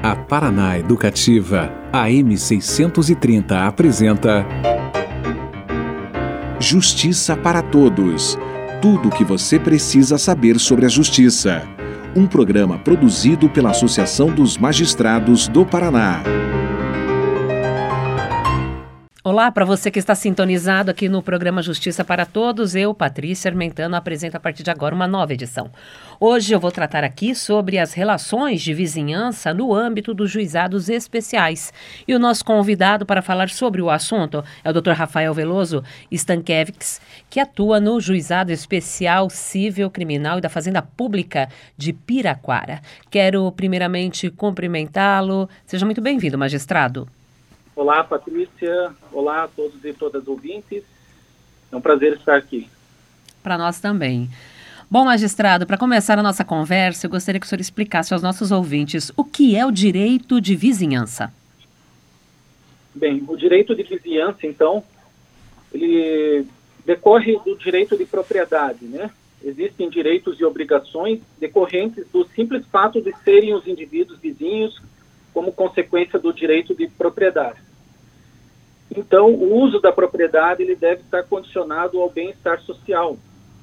A Paraná Educativa, AM 630 apresenta Justiça para Todos. Tudo o que você precisa saber sobre a justiça. Um programa produzido pela Associação dos Magistrados do Paraná. Olá, para você que está sintonizado aqui no programa Justiça para Todos, eu, Patrícia Armentano, apresento a partir de agora uma nova edição. Hoje eu vou tratar aqui sobre as relações de vizinhança no âmbito dos juizados especiais. E o nosso convidado para falar sobre o assunto é o Dr. Rafael Veloso Stankiewicz, que atua no Juizado Especial Civil Criminal e da Fazenda Pública de Piraquara. Quero primeiramente cumprimentá-lo. Seja muito bem-vindo, magistrado. Olá, Patrícia. Olá a todos e todas ouvintes. É um prazer estar aqui. Para nós também. Bom, magistrado, para começar a nossa conversa, eu gostaria que o senhor explicasse aos nossos ouvintes o que é o direito de vizinhança. Bem, o direito de vizinhança, então, ele decorre do direito de propriedade, né? Existem direitos e obrigações decorrentes do simples fato de serem os indivíduos vizinhos como consequência do direito de propriedade. Então, o uso da propriedade ele deve estar condicionado ao bem-estar social.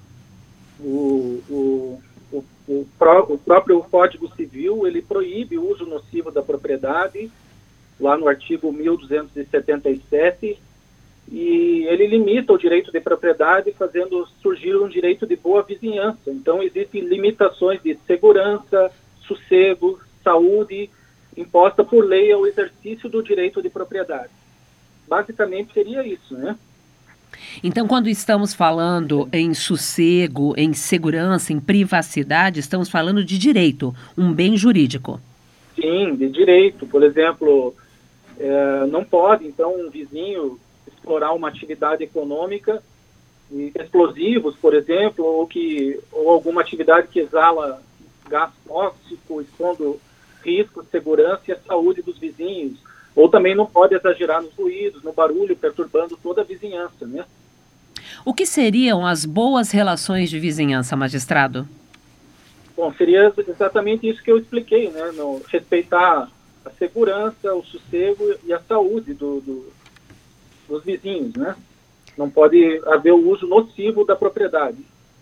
O próprio Código Civil ele proíbe o uso nocivo da propriedade, lá no artigo 1277, e ele limita o direito de propriedade, fazendo surgir um direito de boa vizinhança. Então, existem limitações de segurança, sossego, saúde, imposta por lei ao exercício do direito de propriedade. Basicamente seria isso, né? Então, quando estamos falando em sossego, em segurança, em privacidade, estamos falando de direito, um bem jurídico. Sim, de direito. Por exemplo, não pode, então, um vizinho explorar uma atividade econômica, explosivos, por exemplo, ou alguma atividade que exala gás tóxico, expondo risco, segurança e a saúde dos vizinhos. Ou também não pode exagerar nos ruídos, no barulho, perturbando toda a vizinhança, né? O que seriam as boas relações de vizinhança, magistrado? Bom, seria exatamente isso que eu expliquei, né? Respeitar a segurança, o sossego e a saúde dos vizinhos, né? Não pode haver o uso nocivo da propriedade.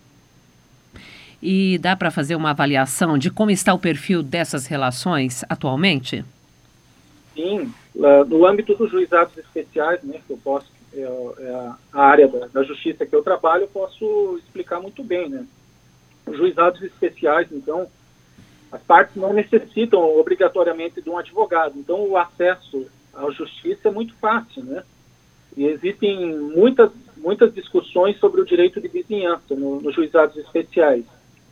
E dá para fazer uma avaliação de como está o perfil dessas relações atualmente? Sim, no âmbito dos juizados especiais, né, que eu posso, a área da justiça que eu trabalho, eu posso explicar muito bem, né? Os juizados especiais, então, as partes não necessitam obrigatoriamente de um advogado, então o acesso à justiça é muito fácil, né? E existem muitas discussões sobre o direito de vizinhança nos juizados especiais.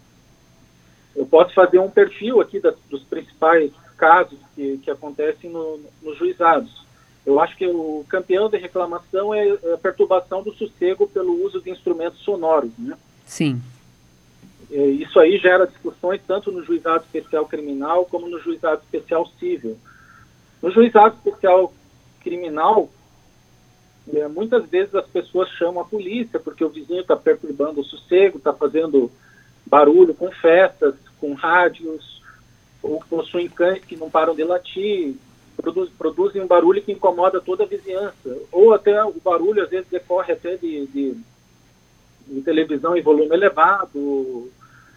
Eu posso fazer um perfil aqui dos principais casos que acontecem nos juizados. Eu acho que o campeão de reclamação é a perturbação do sossego pelo uso de instrumentos sonoros, né? Sim. Isso aí gera discussões tanto no juizado especial criminal como no juizado especial civil. No juizado especial criminal, muitas vezes as pessoas chamam a polícia porque o vizinho está perturbando o sossego, está fazendo barulho com festas, com rádios, ou possuem cães que não param de latir, produzem um barulho que incomoda toda a vizinhança. Ou até o barulho, às vezes, decorre até de televisão em volume elevado,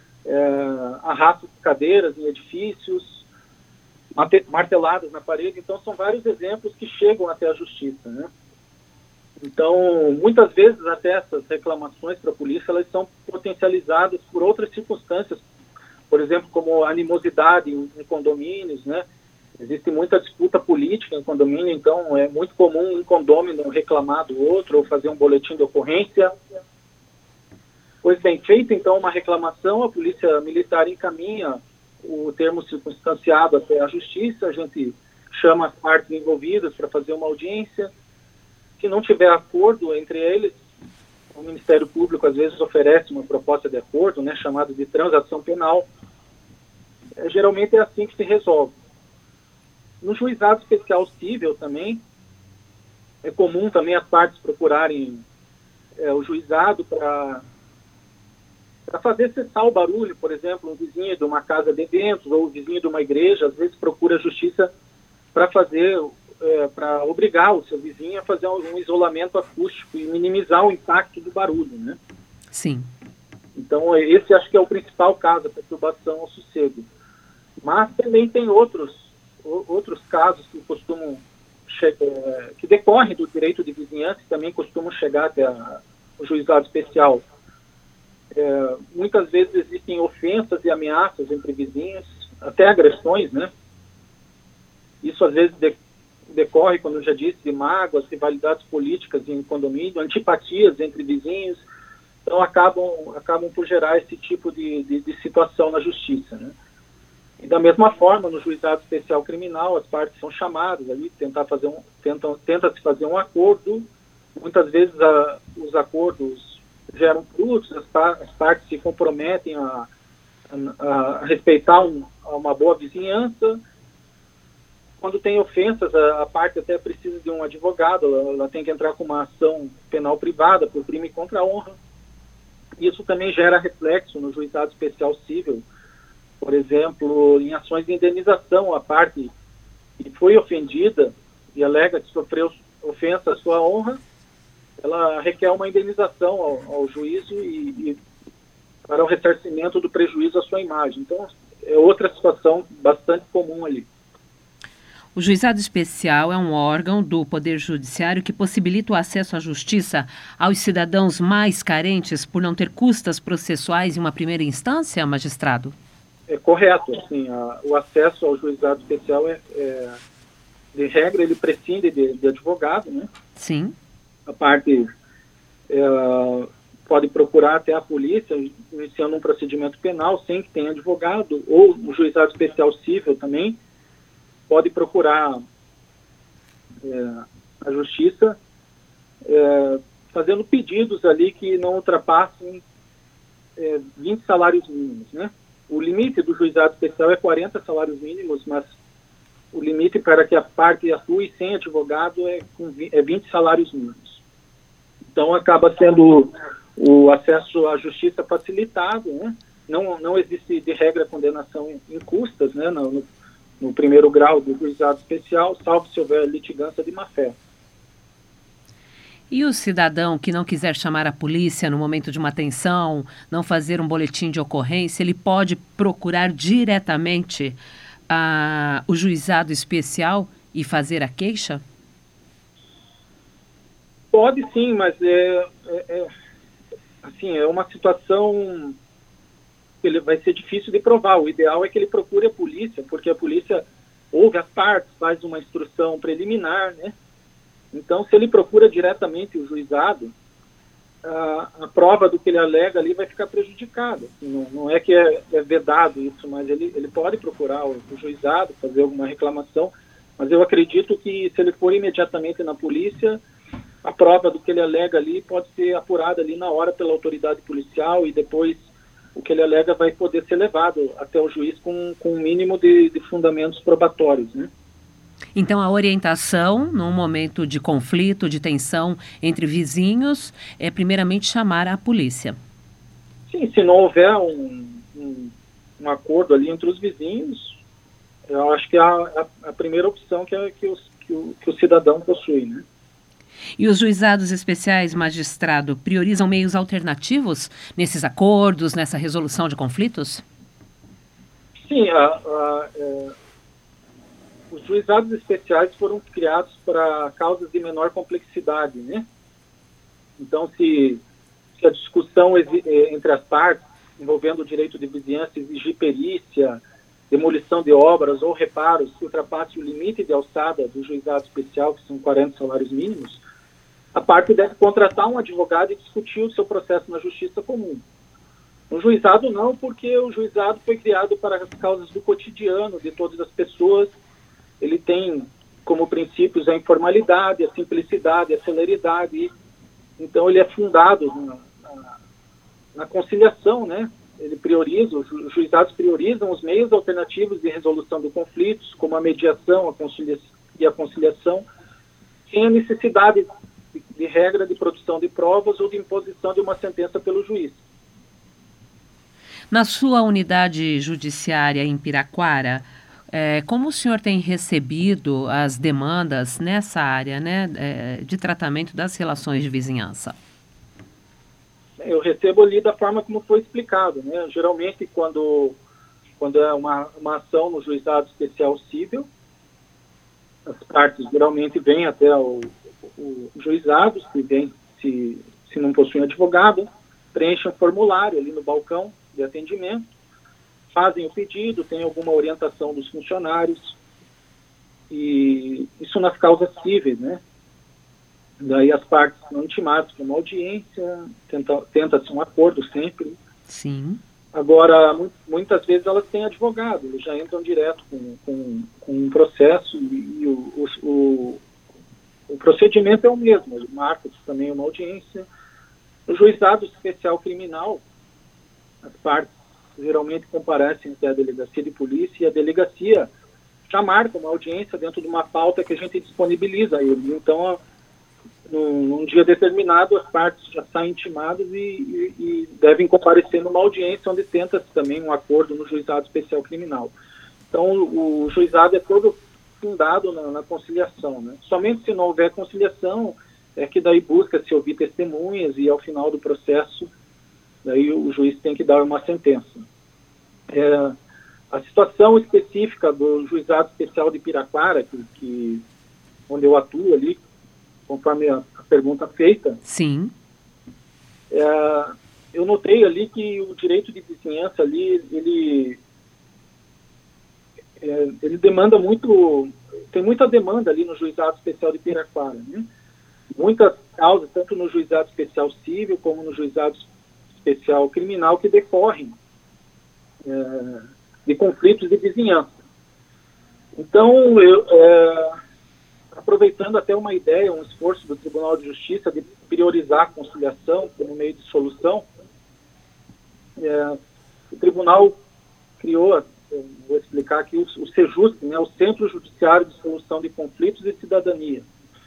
arrasto de cadeiras em edifícios, marteladas na parede. Então, são vários exemplos que chegam até a justiça, né? Então, muitas vezes, até essas reclamações para a polícia, elas são potencializadas por outras circunstâncias, por exemplo, como animosidade em condomínios, né? Existe muita disputa política em condomínio, então é muito comum um condômino reclamar do outro ou fazer um boletim de ocorrência. Pois bem, feita então uma reclamação, a polícia militar encaminha o termo circunstanciado até a justiça, a gente chama as partes envolvidas para fazer uma audiência. Se não tiver acordo entre eles, o Ministério Público às vezes oferece uma proposta de acordo, né, chamada de transação penal. Geralmente é assim que se resolve. No juizado especial civil também, é comum também as partes procurarem o juizado para para fazer cessar o barulho. Por exemplo, um vizinho de uma casa de eventos ou um vizinho de uma igreja, às vezes procura a justiça para para obrigar o seu vizinho a fazer um isolamento acústico e minimizar o impacto do barulho, né? Sim. Então, esse acho que é o principal caso, a perturbação ao sossego. Mas também tem outros casos que costumam que decorrem do direito de vizinhança e também costumam chegar até o juizado especial. Muitas vezes existem ofensas e ameaças entre vizinhos, até agressões, né? Isso às vezes decorre, como eu já disse, de mágoas, rivalidades políticas em condomínio, antipatias entre vizinhos. Então acabam por gerar esse tipo de situação na justiça, né? E da mesma forma, no juizado especial criminal, as partes são chamadas ali, tenta-se fazer um acordo. Muitas vezes os acordos geram frutos, as partes se comprometem a respeitar uma boa vizinhança. Quando tem ofensas, a parte até precisa de um advogado, ela tem que entrar com uma ação penal privada por crime contra a honra. Isso também gera reflexo no juizado especial civil. Por exemplo, em ações de indenização, a parte que foi ofendida e alega que sofreu ofensa à sua honra, ela requer uma indenização ao juízo e para o ressarcimento do prejuízo à sua imagem. Então, é outra situação bastante comum ali. O juizado especial é um órgão do Poder Judiciário que possibilita o acesso à justiça aos cidadãos mais carentes por não ter custas processuais em uma primeira instância, magistrado? É correto. Assim, o acesso ao juizado especial de regra, ele prescinde de advogado, né? Sim. A parte pode procurar até a polícia, iniciando um procedimento penal sem que tenha advogado, ou o juizado especial civil também pode procurar a justiça fazendo pedidos ali que não ultrapassem 20 salários mínimos, né? O limite do juizado especial é 40 salários mínimos, mas o limite para que a parte atue sem advogado é 20 salários mínimos. Então acaba sendo o acesso à justiça facilitado, né? Não existe de regra condenação em custas, né? No primeiro grau do juizado especial, salvo se houver litigância de má-fé. E o cidadão que não quiser chamar a polícia no momento de uma tensão, não fazer um boletim de ocorrência, ele pode procurar diretamente o juizado especial e fazer a queixa? Pode sim, mas é uma situação que vai ser difícil de provar. O ideal é que ele procure a polícia, porque a polícia ouve as partes, faz uma instrução preliminar, né? Então, se ele procura diretamente o juizado, a prova do que ele alega ali vai ficar prejudicada. Assim, não é que é vedado isso, mas ele pode procurar o juizado, fazer alguma reclamação, mas eu acredito que se ele for imediatamente na polícia, a prova do que ele alega ali pode ser apurada ali na hora pela autoridade policial e depois o que ele alega vai poder ser levado até o juiz com um mínimo de fundamentos probatórios, né? Então, a orientação, num momento de conflito, de tensão entre vizinhos, é primeiramente chamar a polícia. Sim, se não houver um acordo ali entre os vizinhos, eu acho que é a primeira opção que o cidadão possui, né? E os juizados especiais, magistrado, priorizam meios alternativos nesses acordos, nessa resolução de conflitos? Sim, os juizados especiais foram criados para causas de menor complexidade, né? Então, se a discussão entre as partes, envolvendo o direito de vizinhança, exigir perícia, demolição de obras ou reparos que ultrapasse o limite de alçada do juizado especial, que são 40 salários mínimos, a parte deve contratar um advogado e discutir o seu processo na justiça comum. No juizado não, porque o juizado foi criado para as causas do cotidiano de todas as pessoas. Ele tem como princípios a informalidade, a simplicidade, a celeridade. Então ele é fundado na conciliação, né? Ele prioriza, os juizados priorizam os meios alternativos de resolução de conflitos, como a mediação e a conciliação, sem a necessidade de regra de produção de provas ou de imposição de uma sentença pelo juiz. Na sua unidade judiciária em Piraquara, como o senhor tem recebido as demandas nessa área, né, de tratamento das relações de vizinhança? Eu recebo ali da forma como foi explicado, né? Geralmente, quando é uma ação no juizado especial civil, as partes geralmente vêm até o juizado, se não possuem advogado, preenchem um formulário ali no balcão de atendimento, fazem o pedido, tem alguma orientação dos funcionários, e isso nas causas cíveis, né? Daí as partes são intimadas para uma audiência, tenta-se um acordo sempre. Sim. Agora, muitas vezes elas têm advogado, eles já entram direto com um processo e o procedimento é o mesmo, ele marca também uma audiência. No juizado especial criminal, as partes geralmente comparecem até a delegacia de polícia e a delegacia já marca uma audiência dentro de uma pauta que a gente disponibiliza a ele. Então, num dia determinado, as partes já saem intimadas e devem comparecer numa audiência onde tenta-se também um acordo no juizado especial criminal. Então, o juizado é todo fundado na conciliação, né? Somente se não houver conciliação é que daí busca-se ouvir testemunhas e ao final do processo daí o juiz tem que dar uma sentença. A situação específica do juizado especial de Piraquara, onde eu atuo ali, conforme a pergunta feita, sim, eu notei ali que o direito de vizinhança ali, ele demanda muito, tem muita demanda ali no juizado especial de Piraquara, né? Muitas causas, tanto no juizado especial civil como no juizado especial criminal, que decorrem de conflitos de vizinhança. Então, aproveitando até uma ideia, um esforço do Tribunal de Justiça de priorizar a conciliação como meio de solução, o Tribunal criou, vou explicar aqui, o CEJUSC, né, o Centro Judiciário de Solução de Conflitos e Cidadania.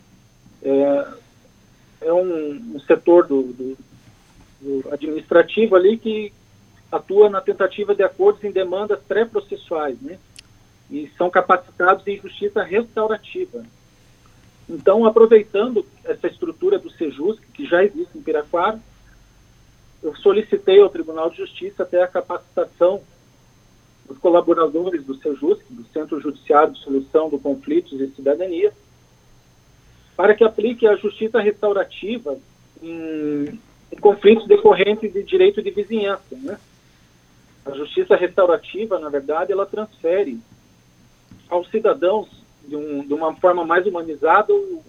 É um setor do administrativo ali que atua na tentativa de acordos em demandas pré-processuais, né, e são capacitados em justiça restaurativa. Então, aproveitando essa estrutura do CEJUSC, que já existe em Piraquara, eu solicitei ao Tribunal de Justiça até a capacitação dos colaboradores do CEJUSC, do Centro Judiciário de Solução de Conflitos e Cidadania, para que aplique a justiça restaurativa em conflitos decorrentes de direito de vizinhança, né? A justiça restaurativa, na verdade, ela transfere aos cidadãos, de uma forma mais humanizada,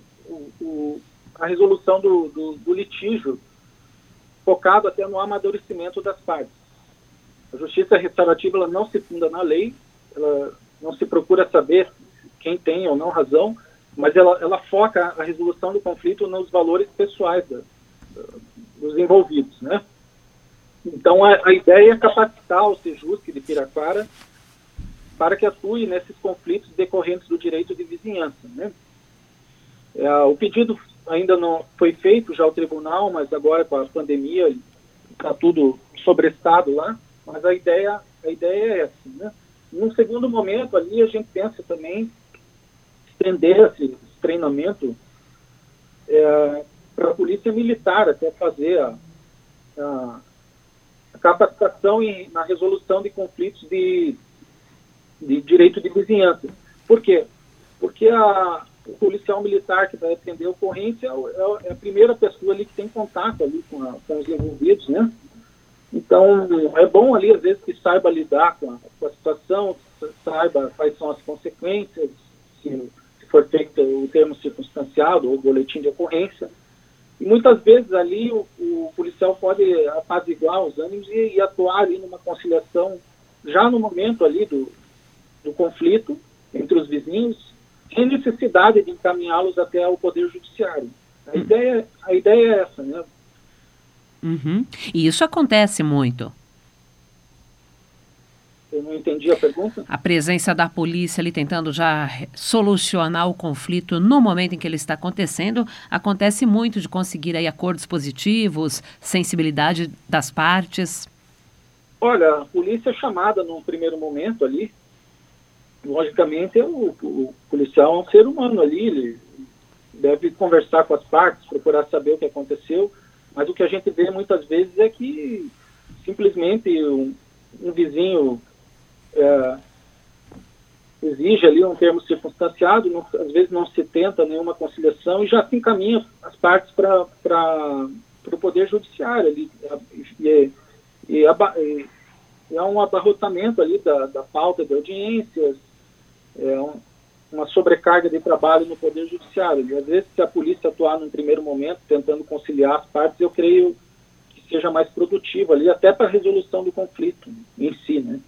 a resolução do litígio, focado até no amadurecimento das partes. A justiça restaurativa ela não se funda na lei, ela não se procura saber quem tem ou não razão, mas ela foca a resolução do conflito nos valores pessoais dos envolvidos, né? Então, a ideia é capacitar o CEJUSC de Piraquara para que atue nesses conflitos decorrentes do direito de vizinhança, né? O pedido ainda não foi feito já ao tribunal, mas agora com a pandemia está tudo sobrestado lá, mas a ideia é essa, né? Num segundo momento ali a gente pensa também estender esse treinamento para a polícia militar, até fazer a capacitação na resolução de conflitos de direito de vizinhança. Por quê? Porque o policial militar que vai atender a ocorrência é a primeira pessoa ali que tem contato ali com os envolvidos, né? Então, é bom ali, às vezes, que saiba lidar com a situação, saiba quais são as consequências, se for feito o termo circunstanciado ou boletim de ocorrência. E muitas vezes ali o policial pode apaziguar os ânimos e atuar ali numa conciliação já no momento ali do conflito entre os vizinhos, sem necessidade de encaminhá-los até o Poder Judiciário. A ideia é essa, né? Uhum. E isso acontece muito. Eu não entendi a pergunta. A presença da polícia ali tentando já solucionar o conflito no momento em que ele está acontecendo, acontece muito de conseguir aí acordos positivos, sensibilidade das partes. Olha, a polícia é chamada num primeiro momento ali. Logicamente, o policial é um ser humano ali, ele deve conversar com as partes, procurar saber o que aconteceu, mas o que a gente vê muitas vezes é que simplesmente um vizinho exige ali um termo circunstanciado, às vezes não se tenta nenhuma conciliação e já se encaminha as partes para o Poder Judiciário ali, e há um abarrotamento ali da pauta de audiências, uma sobrecarga de trabalho no Poder Judiciário. E às vezes, se a polícia atuar num primeiro momento, tentando conciliar as partes, eu creio que seja mais produtivo ali, até para a resolução do conflito em si, né?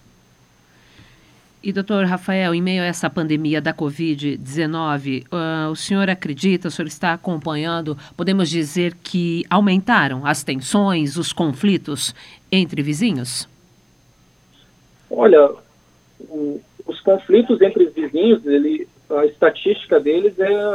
E, doutor Rafael, em meio a essa pandemia da Covid-19, o senhor acredita, o senhor está acompanhando, podemos dizer que aumentaram as tensões, os conflitos entre vizinhos? Olha, os conflitos entre os vizinhos, a estatística deles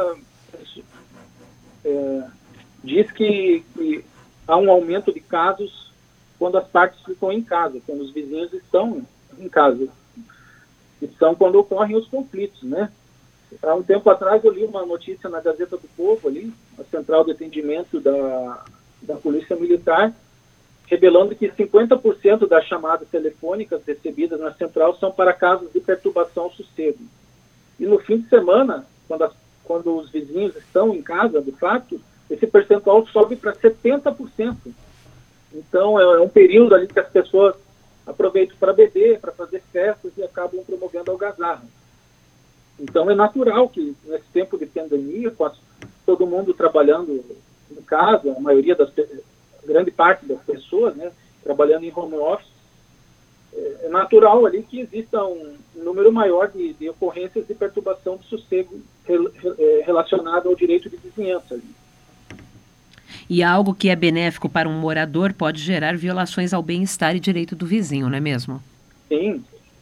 diz que há um aumento de casos quando as partes ficam em casa, quando os vizinhos estão em casa. E são quando ocorrem os conflitos, né? Há um tempo atrás eu li uma notícia na Gazeta do Povo ali, a central de atendimento da Polícia Militar, revelando que 50% das chamadas telefônicas recebidas na central são para casos de perturbação ao sossego. E no fim de semana, quando os vizinhos estão em casa, de fato, esse percentual sobe para 70%. Então, é um período ali que as pessoas aproveitam para beber, para fazer festas e acabam promovendo algazarra. Então, é natural que, nesse tempo de pandemia, com todo mundo trabalhando em casa, grande parte das pessoas, né, trabalhando em home office, é natural ali que exista um número maior de ocorrências de perturbação do sossego relacionado ao direito de vizinhança ali. E algo que é benéfico para um morador pode gerar violações ao bem-estar e direito do vizinho, não é mesmo? Sim.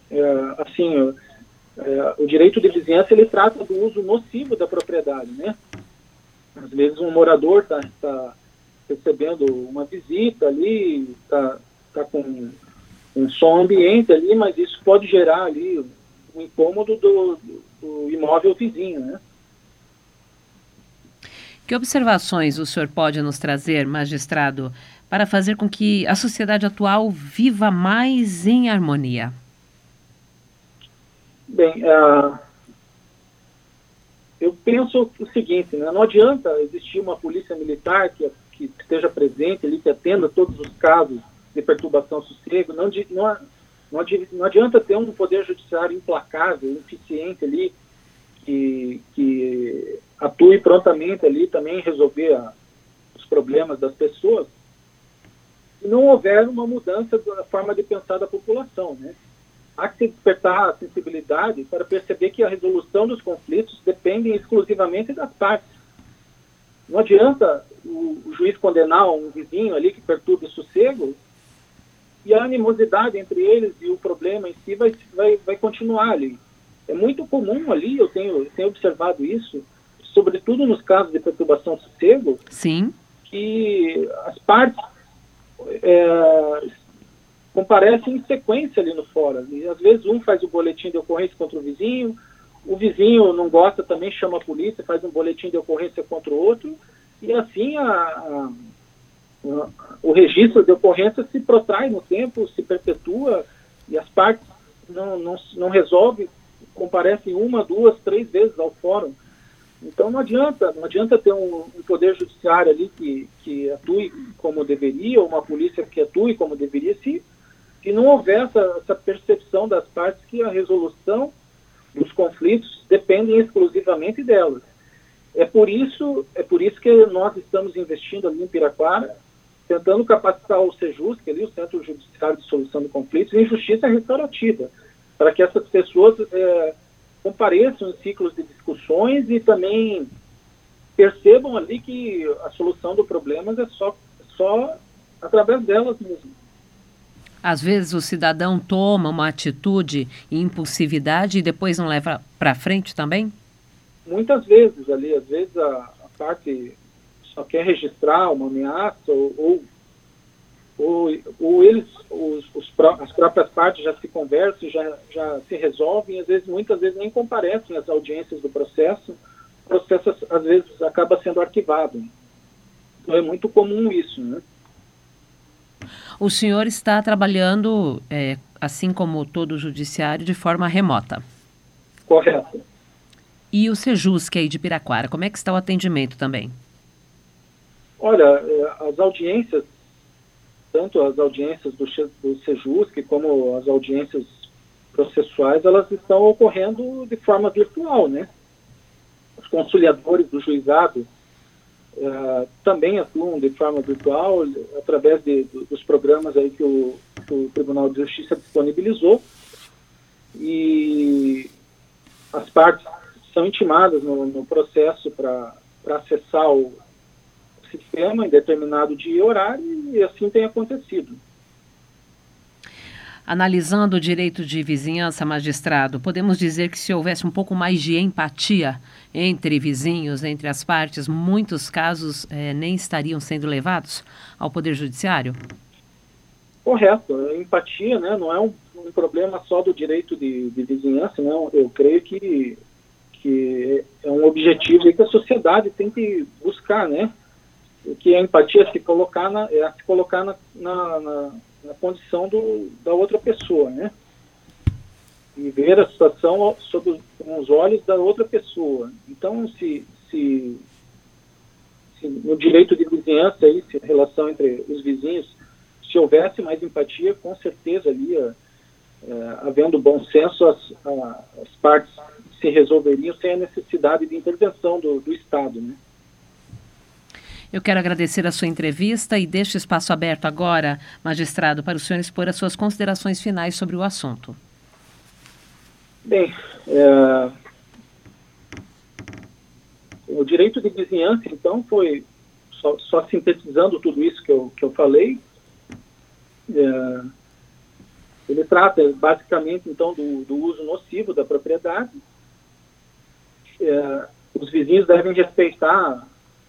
O direito de vizinhança, ele trata do uso nocivo da propriedade, né? Às vezes um morador está recebendo uma visita ali, está com um som ambiente ali, mas isso pode gerar ali um incômodo do imóvel vizinho, né? Que observações o senhor pode nos trazer, magistrado, para fazer com que a sociedade atual viva mais em harmonia? Bem, eu penso o seguinte, né? Não adianta existir uma polícia militar que esteja presente ali, que atenda todos os casos de perturbação ao sossego. Não adianta ter um poder judiciário implacável, eficiente ali, que atue prontamente ali também resolver os problemas das pessoas, se não houver uma mudança da forma de pensar da população, né? Há que se despertar a sensibilidade para perceber que a resolução dos conflitos depende exclusivamente das partes. Não adianta o juiz condenar um vizinho ali que perturbe o sossego e a animosidade entre eles e o problema em si vai continuar ali. É muito comum ali, eu tenho observado isso, sobretudo nos casos de perturbação do sossego, sim, que as partes comparecem em sequência ali no fórum. E às vezes um faz o boletim de ocorrência contra o vizinho não gosta, também chama a polícia, faz um boletim de ocorrência contra o outro, e assim o registro de ocorrência se protrai no tempo, se perpetua, e as partes não resolvem, comparecem 1, 2, 3 vezes ao fórum. Então não adianta ter um poder judiciário ali que atue como deveria, ou uma polícia que atue como deveria, se não houver essa percepção das partes que a resolução dos conflitos dependem exclusivamente delas. É por isso que nós estamos investindo ali em Piraquara, tentando capacitar o Sejusc, ali, o Centro Judiciário de Solução de Conflitos, em justiça restaurativa, para que essas pessoas compareçam em ciclos de discussões e também percebam ali que a solução do problema é só através delas mesmo. Às vezes o cidadão toma uma atitude e impulsividade e depois não leva para frente também? Muitas vezes ali, às vezes a parte só quer registrar uma ameaça ou as próprias partes já se conversam, já se resolvem, e muitas vezes nem comparecem às audiências do processo. O processo, às vezes, acaba sendo arquivado. Então, é muito comum isso, né? O senhor está trabalhando, assim como todo o judiciário, de forma remota. Correto. E o Sejusc aí de Piraquara, como é que está o atendimento também? Olha, as audiências, tanto as audiências do Sejusc como as audiências processuais, elas estão ocorrendo de forma virtual, né? Os conciliadores do juizado também atuam de forma virtual, através dos programas aí que o Tribunal de Justiça disponibilizou, e as partes são intimadas no processo para acessar o sistema em determinado dia e horário, e assim tem acontecido. Analisando o direito de vizinhança, magistrado, podemos dizer que se houvesse um pouco mais de empatia entre vizinhos, entre as partes, muitos casos nem estariam sendo levados ao Poder Judiciário? Correto. A empatia, né, não é um problema só do direito de vizinhança, não. Eu creio que é um objetivo que a sociedade tem que buscar, né? O que é empatia, se colocar na condição da outra pessoa, né? E ver a situação com os olhos da outra pessoa. Então, se no direito de vizinhança, se a relação entre os vizinhos, se houvesse mais empatia, com certeza ali, havendo bom senso, as partes se resolveriam sem a necessidade de intervenção do Estado, né? Eu quero agradecer a sua entrevista e deixo espaço aberto agora, magistrado, para o senhor expor as suas considerações finais sobre o assunto. Bem, o direito de vizinhança, então, foi, só sintetizando tudo isso que eu falei, ele trata basicamente, então, do uso nocivo da propriedade. Os vizinhos devem respeitar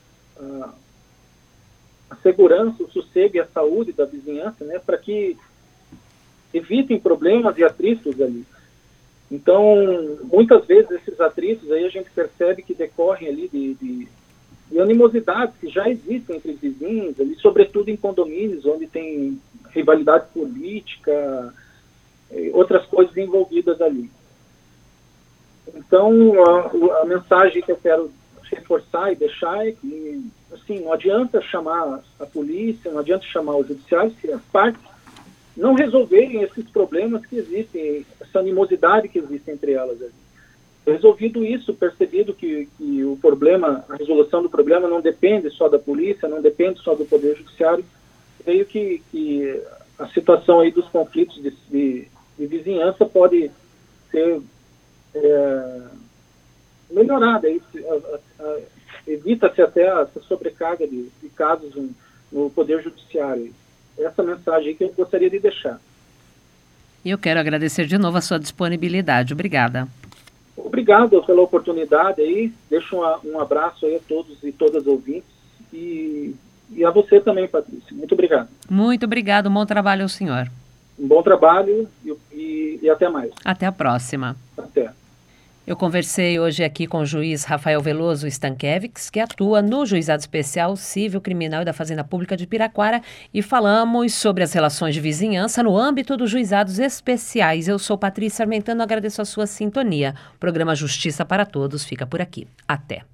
a segurança, o sossego e a saúde da vizinhança, né, para que evitem problemas e atritos ali. Então, muitas vezes esses atritos aí a gente percebe que decorrem ali de animosidades que já existem entre vizinhos, ali, sobretudo em condomínios, onde tem rivalidade política, outras coisas envolvidas ali. Então, a mensagem que eu quero reforçar e deixar é que, assim, não adianta chamar a polícia, não adianta chamar o judiciário se as partes não resolverem esses problemas que existem, essa animosidade que existe entre elas. Resolvido isso, percebido que o problema, a resolução do problema não depende só da polícia, não depende só do Poder Judiciário, creio que a situação aí dos conflitos de vizinhança pode ser melhorada. Evita-se até essa sobrecarga de casos no Poder Judiciário. Essa mensagem que eu gostaria de deixar. E eu quero agradecer de novo a sua disponibilidade. Obrigada. Obrigado pela oportunidade aí. Deixo um abraço aí a todos e todas as ouvintes. E a você também, Patrícia. Muito obrigado. Muito obrigado. Bom trabalho ao senhor. Um bom trabalho e até mais. Até a próxima. Até. Eu conversei hoje aqui com o juiz Rafael Veloso Stankiewicz, que atua no Juizado Especial Civil, Criminal e da Fazenda Pública de Piraquara, e falamos sobre as relações de vizinhança no âmbito dos juizados especiais. Eu sou Patrícia Armentano, agradeço a sua sintonia. O programa Justiça para Todos fica por aqui. Até.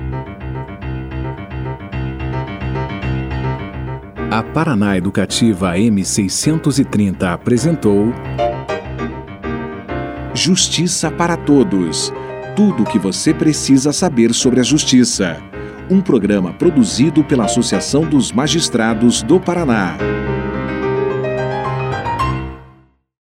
A Paraná Educativa M630 apresentou Justiça para Todos. Tudo o que você precisa saber sobre a justiça. Um programa produzido pela Associação dos Magistrados do Paraná.